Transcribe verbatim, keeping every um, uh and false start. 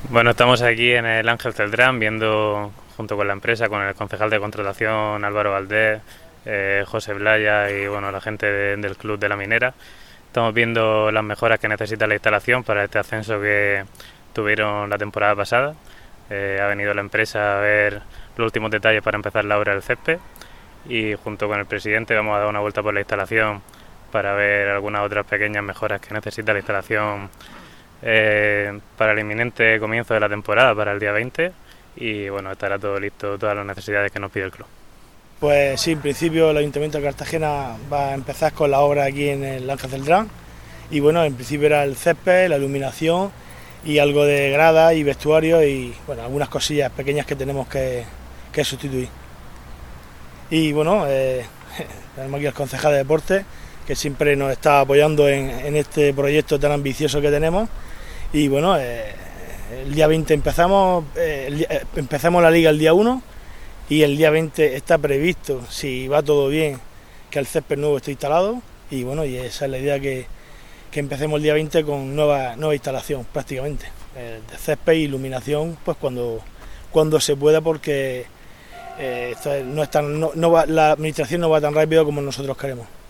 Bueno, estamos aquí en el Ángel Celdrán viendo, junto con la empresa, con el concejal de contratación Álvaro Valdés, eh, José Blaya y bueno, la gente de, del Club de la Minera. Estamos viendo las mejoras que necesita la instalación para este ascenso que tuvieron la temporada pasada. Eh, ha venido la empresa a ver los últimos detalles para empezar la obra del césped y junto con el presidente vamos a dar una vuelta por la instalación para ver algunas otras pequeñas mejoras que necesita la instalación eh, para el inminente comienzo de la temporada, para el día veinte, y bueno, estará todo listo, todas las necesidades que nos pide el club. Pues sí, en principio el Ayuntamiento de Cartagena va a empezar con la obra aquí en el Ángel Celdrán y bueno, en principio era el césped, la iluminación y algo de grada y vestuario y bueno, algunas cosillas pequeñas que tenemos que, que sustituir. Y bueno, eh, tenemos aquí al concejal de deporte que siempre nos está apoyando en, en este proyecto tan ambicioso que tenemos y bueno, eh, el día veinte empezamos, eh, el, eh, empezamos la liga el día uno y el día veinte está previsto, si va todo bien, que el césped nuevo esté instalado y bueno, y esa es la idea, que, que empecemos el día veinte con nueva, nueva instalación prácticamente, eh, de césped e iluminación pues cuando, cuando se pueda, porque eh, esto no es tan, no, no va, la administración no va tan rápido como nosotros queremos.